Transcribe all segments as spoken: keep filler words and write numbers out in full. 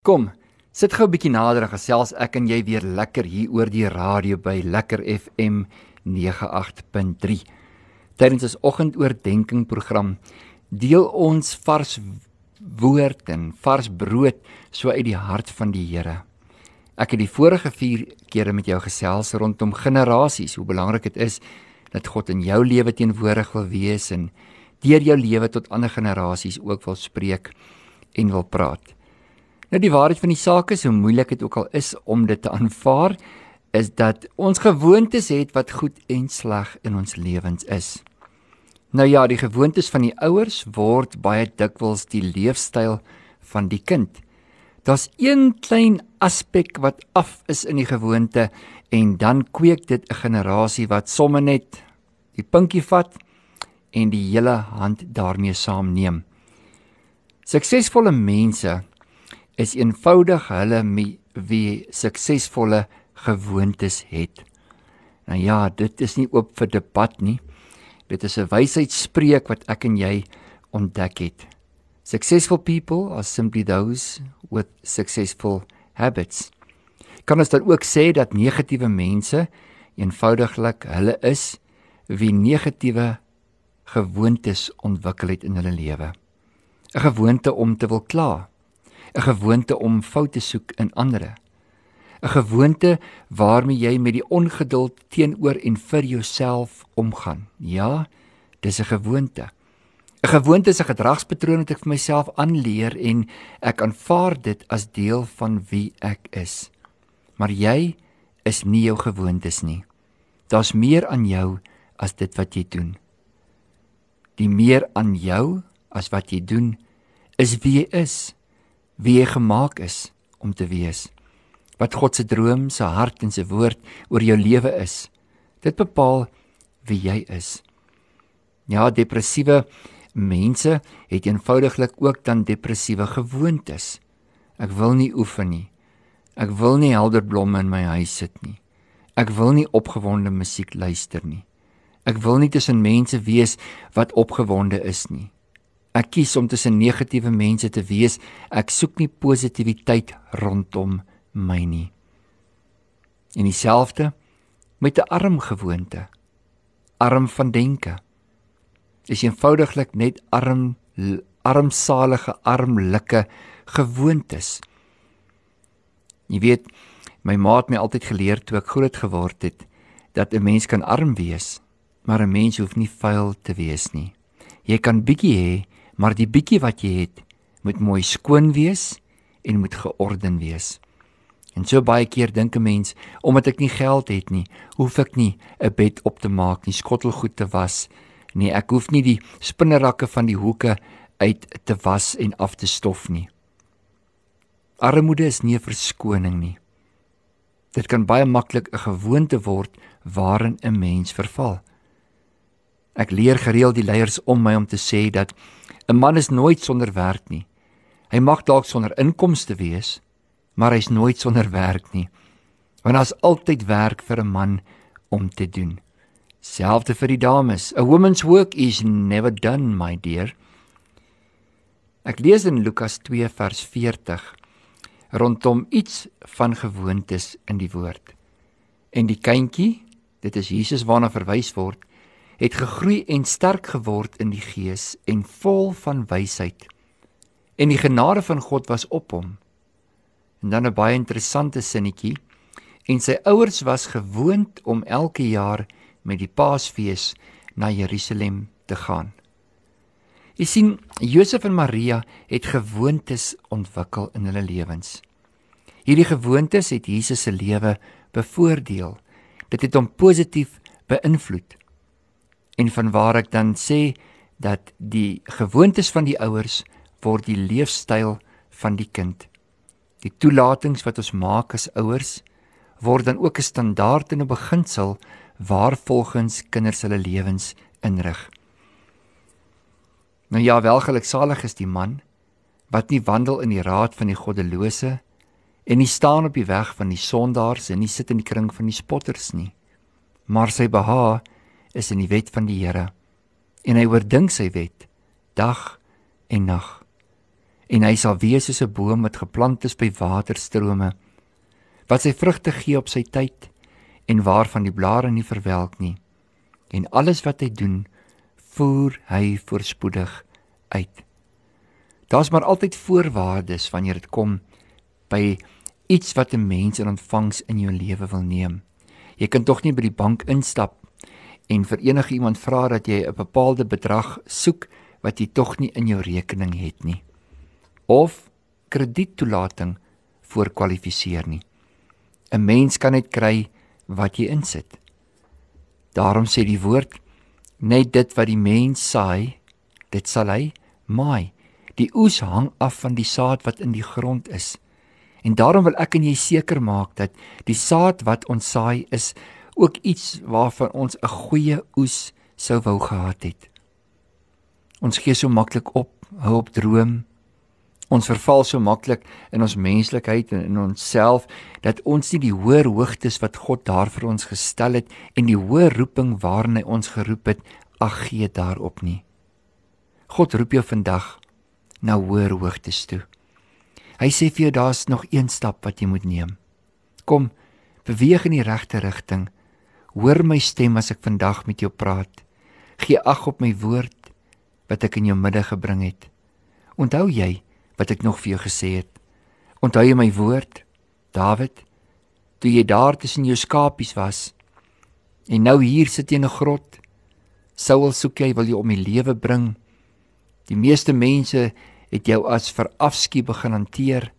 Kom, sit gou 'n bietjie nader en gesels ek en jy weer lekker hier oor die radio by Lekker F M nege agt punt drie. Tydens ons oggendoordenking program deel ons vars woord en vars brood so uit die hart van die Here. Ek het die vorige vier kere met jou gesels rondom generasies, hoe belangrik dit is dat God in jou lewe teenwoordig wil wees en deur jou lewe tot ander generasies ook wil spreek en wil praat. Nou die waarheid van die saak is, hoe moeilik dit ook al is om dit te aanvaar, is dat ons gewoontes het wat goed en sleg in ons lewens is. Nou ja, die gewoontes van die ouers word baie dikwels die leefstyl van die kind. Daar's een klein aspek wat af is in die gewoonte en dan kweek dit 'n generasie wat sommer net die pinkie vat en die hele hand daarmee saamneem. Suksesvolle mense is eenvoudig hulle wie suksesvolle gewoontes het. Nou ja, dit is nie oop vir debat nie. Dit is 'n wysheidsspreuk wat ek en jy ontdek het. Successful people are simply those with successful habits. Kan ons dan ook sê dat negatiewe mense eenvoudiglik hulle is wie negatiewe gewoontes ontwikkel het in hulle lewe. 'n Gewoonte om te wil kla. 'n Gewoonte om foute soek in ander. 'n Gewoonte waarmee jy met die ongeduld teenoor en vir jouself omgaan. Ja, dis 'n gewoonte. 'n Gewoonte is 'n gedragspatroon wat ek vir myself aanleer en ek aanvaar dit as deel van wie ek is. Maar jy is nie jou gewoontes nie. Daar's meer aan jou as dit wat jy doen. Die meer aan jou as wat jy doen, is wie jy is. Wie jy gemaak is om te wees. Wat God se droom, sy hart en sy woord oor jou lewe is. Dit bepaal wie jy is. Ja, depressiewe mense het eenvoudiglik ook dan depressiewe gewoontes. Ek wil nie oefen nie. Ek wil nie helder blomme in my huis sit nie. Ek wil nie opgewonde musiek luister nie. Ek wil nie tussen mense wees wat opgewonde is nie. Ek kies om tussen negatiewe mense te wees. Ek soek nie positiwiteit rondom my nie. En dieselfde met 'n arm gewoonte. Arm van denke. Is eenvoudiglik net arm, armsalige, armlike gewoontes. Jy weet, my ma het my altyd geleer toe ek groot geword het, dat 'n mens kan arm wees, maar 'n mens hoef nie vuil te wees nie. Jy kan bietjie hê, maar die bietjie wat jy het, moet mooi skoon wees en moet georden wees. En so baie keer dink 'n mens, omdat ek nie geld het nie, hoef ek nie 'n bed op te maak nie, skottelgoed te was nie, ek hoef nie die spinnerakke van die hoeke uit te was en af te stof nie. Armoede is nie 'n verskoning nie. Dit kan baie maklik 'n gewoonte word waarin 'n mens verval. Ek leer gereeld die leiers om my om te sê dat 'n man is nooit sonder werk nie. Hy mag dalk sonder inkomste wees, maar hy's nooit sonder werk nie. Want daar's altyd werk vir 'n man om te doen. Selfde vir die dames. A woman's work is never done, my dear. Ek lees in Lukas twee vers veertig rondom iets van gewoontes in die woord. En die kindjie, dit is Jesus waarna verwys word, het gegroei en sterk geword in die gees en vol van wysheid. En die genade van God was op hom. En dan 'n baie interessante sinnetjie. En sy ouers was gewoond om elke jaar met die Paasfees na Jerusalem te gaan. Jy sien, Josef en Maria het gewoontes ontwikkel in hulle lewens. Hierdie gewoontes het Jesus se lewe bevoordeel. Dit het hom positief beïnvloed. En vanwaar ek dan sê dat die gewoontes van die ouers word die leefstyl van die kind. Die toelatings wat ons maak as ouers word dan ook 'n standaard en 'n beginsel waarvolgens kinders hulle lewens inrig. Nou ja, welgeluksalig is die man wat nie wandel in die raad van die goddelose en nie staan op die weg van die sondaars en nie sit in die kring van die spotters nie, maar sy behaag is in die wet van die Here en hy oordink sy wet dag en nag. en hy sal wees soos 'n boom wat geplant is by waterstrome, wat sy vrugte gee op sy tyd, en waarvan die blare nie verwelk nie. En alles wat hy doen, voer hy voorspoedig uit. Daar's maar altyd voorwaardes wanneer dit kom by iets wat 'n mens in ontvangs in jou lewe wil neem. Jy kan tog nie by die bank instap en vir enige iemand vra dat jy 'n bepaalde bedrag soek wat jy tog nie in jou rekening het nie. Of krediettoelating voorkwalifiseer nie. 'n Mens kan net kry wat jy insit. Daarom sê die woord, net dit wat die mens saai, dit sal hy maai. Die oes hang af van die saad wat in die grond is. En daarom wil ek en jy seker maak dat die saad wat ons saai is ook iets waarvan ons 'n goeie oes sou wou gehad het. Ons gee so maklik op, hou op droom. Ons verval so maklik in ons menslikheid en in onsself dat ons nie die hoër hoogtes wat God daar vir ons gestel het en die hoër roeping waarin hy ons geroep het, ag gee daarop nie. God roep jou vandag na hoër hoogtes toe. Hy sê vir jou, daar's nog een stap wat jy moet neem. Kom, beweeg in die regte rigting. Hoor my stem as ek vandag met jou praat. Gee ag op my woord wat ek in jou midde gebring het. Onthou jy wat ek nog vir jou gesê het? Onthou jy my woord, Dawid, toe jy daar tussen jou skapies was, en nou hier sit jy in 'n grot, Saul soek jy, wil jy om die lewe bring, die meeste mense het jou as verafskie begin hanteer,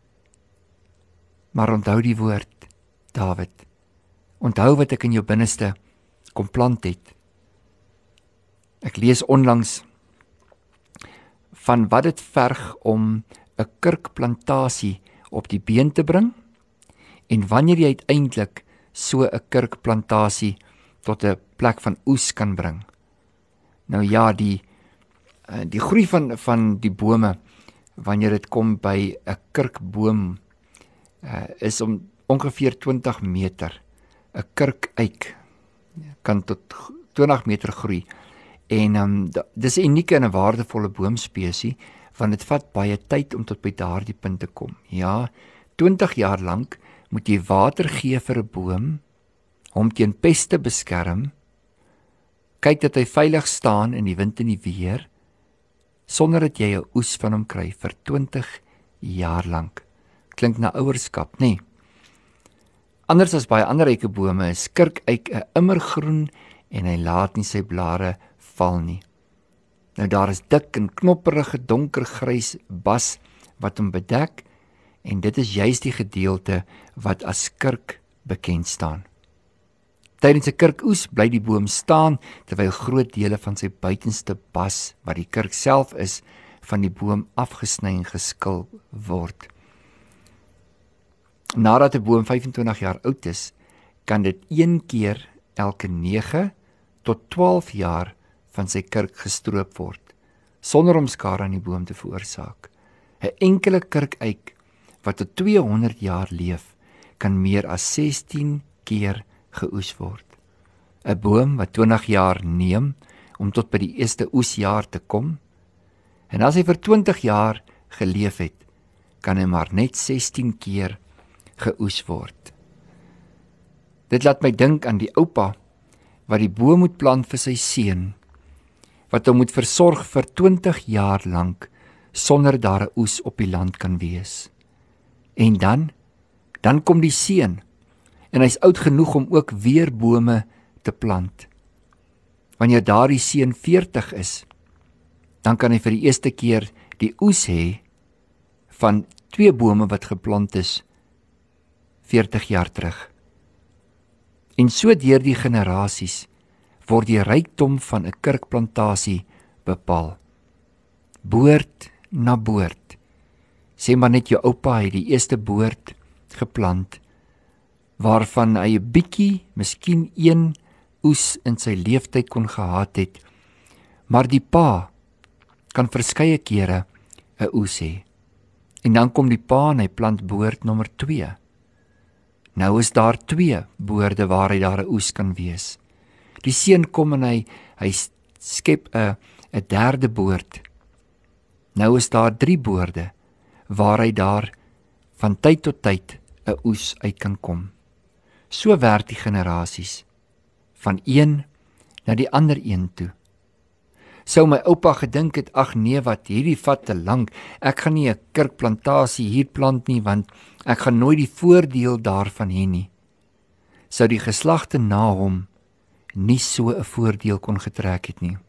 maar onthou die woord, Dawid, onthou wat ek in jou binneste kom plant het. Ek lees onlangs van wat dit verg om 'n kurkplantasie op die been te bring, en wanneer jy uiteindelik so 'n kurkplantasie tot 'n plek van oes kan bring. Nou ja, die die groei van van die bome wanneer dit kom by 'n kurkboom uh, is om ongeveer twintig meter. 'n Kurkeik kan tot twintig meter groei. En um, dis 'n unieke en 'n waardevolle boomspesie, want dit vat baie tyd om tot by daardie punt te kom. Ja, twintig jaar lank moet jy water gee vir 'n boom, hom teen peste beskerm, kyk dat hy veilig staan in die wind en die weer, sonder dat jy 'n oes van hom kry vir twintig jaar lank. Klink na ouerskap, nê? Nee. Anders as baie ander eikebome is kurkeik 'n immergroen en hy laat nie sy blare val nie. Nou daar is dik en knopperige donkergrys bas wat hom bedek, en dit is juist die gedeelte wat as kurk bekend staan. Tydens 'n kurkoes bly die boom staan, terwyl groot dele van sy buitenste bas, wat die kurk self is, van die boom afgesny en geskil word. Nadat 'n boom vyfentwintig jaar oud is, kan dit een keer elke nege tot twaalf jaar van sy kurk gestroop word, sonder om skade aan die boom te veroorsaak. 'n Enkele kurkeik wat tot tweehonderd jaar leef, kan meer as sestien keer geoes word. 'n Boom wat twintig jaar neem om tot by die eerste oesjaar te kom, en as hy vir twintig jaar geleef het, kan hy maar net sestien keer geoes word. Dit laat my dink aan die oupa wat die boom moet plant vir sy seun, wat hom moet versorg vir twintig jaar lank, sonder daar 'n oes op die land kan wees. En dan, dan kom die seun, en hy's oud genoeg om ook weer bome te plant. Wanneer daardie seun veertig is, dan kan hy vir die eerste keer die oes hê van twee bome wat geplant is veertig jaar terug. En so deur die generasies word die rykdom van 'n kurkplantasie bepaal. Boord na boord. Sê maar net jou oupa het die eerste boord geplant, waarvan hy 'n bietjie, miskien een oes in sy leeftyd kon gehad het, maar die pa kan verskeie kere 'n oes hê. En dan kom die pa en hy plant boord nommer twee. Nou is daar twee boorde waar hy daar 'n oes kan wees. Die seun kom en hy hy skep 'n 'n derde boord. Nou is daar drie boorde, waaruit daar van tyd tot tyd 'n oes uit kan kom. So werk die generasies, van een na die ander een toe. Sou my oupa gedink het, ag nee wat, hierdie vat te lank, ek gaan nie 'n kirkplantasie hier plant nie, want ek gaan nooit die voordeel daarvan hê nie. Sou die geslagte na hom nie so 'n voordeel kon getrek het nie.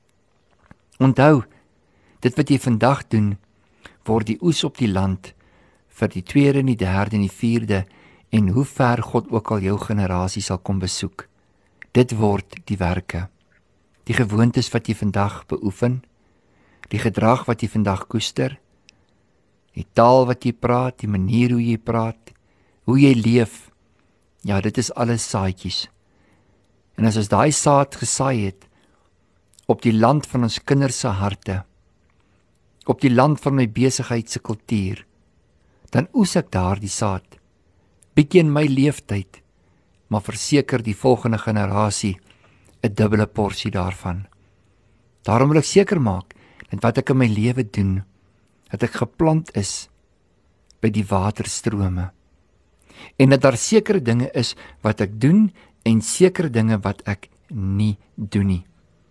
Onthou, dit wat jy vandag doen, word die oes op die land vir die tweede en die derde en die vierde en hoe ver God ook al jou generasie sal kom besoek. Dit word die werke, die gewoontes wat jy vandag beoefen, die gedrag wat jy vandag koester, die taal wat jy praat, die manier hoe jy praat, hoe jy leef, ja, dit is alles saadjies. En as ons daai saad gesaai het op die land van ons kinders se harte, op die land van my besigheid se kultuur, dan oes ek daar die saad, bietjie in my leeftyd, maar verseker die volgende generasie 'n dubbele porsie daarvan. Daarom wil ek seker maak dat wat ek in my lewe doen, dat ek geplant is by die waterstrome en dat daar sekere dinge is wat ek doen en sekere dinge wat ek nie doen nie.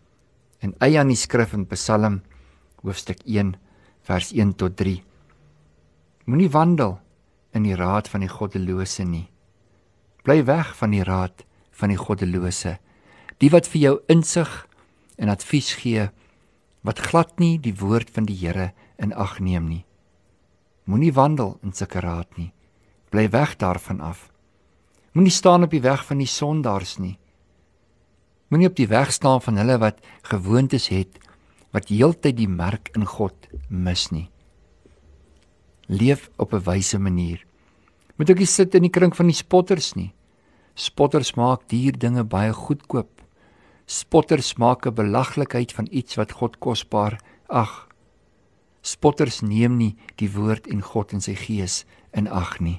En eie aan die skrif in Psalm hoofstuk een vers een tot drie. Moenie wandel in die raad van die goddelose nie. Bly weg van die raad van die goddelose, die wat vir jou insig en advies gee, wat glad nie die woord van die Here in ag neem nie. Moenie wandel in sulke raad nie. Bly weg daarvan af. Moenie staan op die weg van die sondaars nie. Moenie op die weg staan van hulle wat gewoontes het, wat heeltyd die merk in God mis nie. Leef op 'n wyse manier. Moet ook nie sit in die kring van die spotters nie. Spotters maak duur dinge baie goedkoop. Spotters maak 'n belaglikheid van iets wat God kosbaar ag. Spotters neem nie die woord en God en sy gees in ag nie.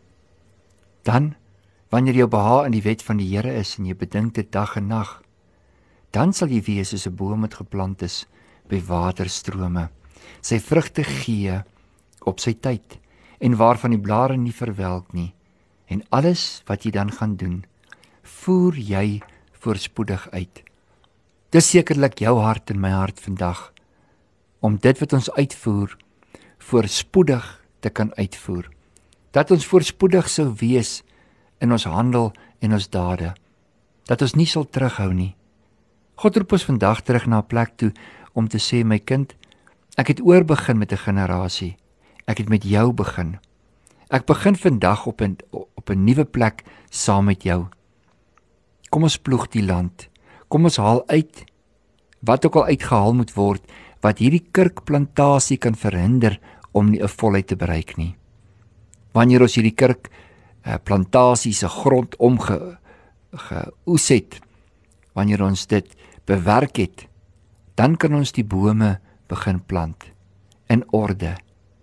Dan, wanneer jou behaag in die wet van die Here is en jy bedink dit dag en nag, dan sal jy wees soos 'n boom wat geplant is by waterstrome, sy vrugte gee op sy tyd en waarvan die blare nie verwelk nie. En alles wat jy dan gaan doen, voer jy voorspoedig uit. Dis sekerlik jou hart en my hart vandag, om dit wat ons uitvoer, voorspoedig te kan uitvoer. Dat ons voorspoedig sou wees in ons handel en ons dade. Dat ons nie sal terughou nie. God roep ons vandag terug na 'n plek toe om te sê, my kind, ek het oorbegin met 'n generasie. Ek het met jou begin. Ek begin vandag op 'n op 'n nuwe plek saam met jou. Kom ons ploeg die land. Kom ons haal uit wat ook al uitgehaal moet word, wat hierdie kirkplantasie kan verhinder om nie 'n volheid te bereik nie. Wanneer ons hierdie kirkplantasie se grond omge geoes het, wanneer ons dit bewerk het, dan kan ons die bome begin plant in orde.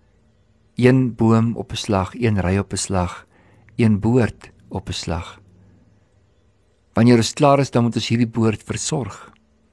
Een boom op 'n slag, een ry op 'n slag, een boord op 'n slag. Wanneer ons klaar is, dan moet ons hierdie boord versorg.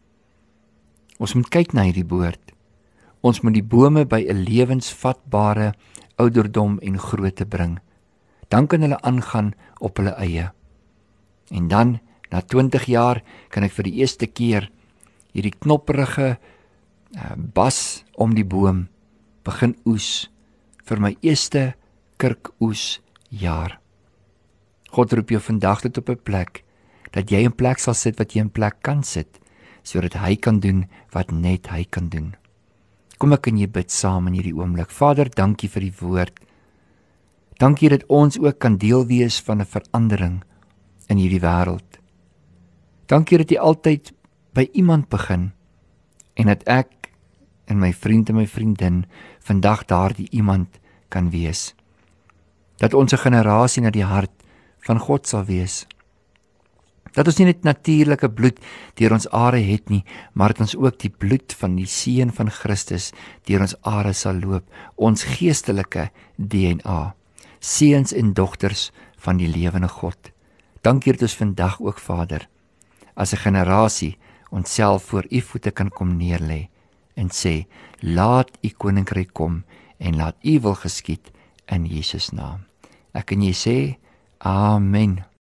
Ons moet kyk na hierdie boord. Ons moet die bome by 'n lewensvatbare ouderdom en grootte bring. Dan kan hulle aangaan op hulle eie. En dan, na twintig jaar, kan ek vir die eerste keer hierdie knopperige uh, bas om die boom begin oes vir my eerste kirkoes jaar. God roep jou vandag tot op 'n plek, dat jy 'n plek sal sit wat jy 'n plek kan sit, sodat hy kan doen wat net hy kan doen. Kom ek en jy bid saam in hierdie oomblik. Vader, dankie vir die woord. Dankie dat ons ook kan deel wees van 'n verandering in hierdie wêreld. Dankie dat jy altyd by iemand begin en dat ek en my vriend en my vriendin vandag daardie iemand kan wees. Dat ons 'n generasie na die hart van God sal wees. Dat ons nie net natuurlike bloed deur ons are het nie, maar dat ons ook die bloed van die seun van Christus deur ons are sal loop, ons geestelike D N A, seuns en dogters van die lewende God. Dankie dat ons vandag ook, Vader, as 'n generasie onsself voor U voete kan kom neerlê en sê, laat u koninkryk kom en laat u wil geskied in Jesus naam. Ek en jy sê, Amen.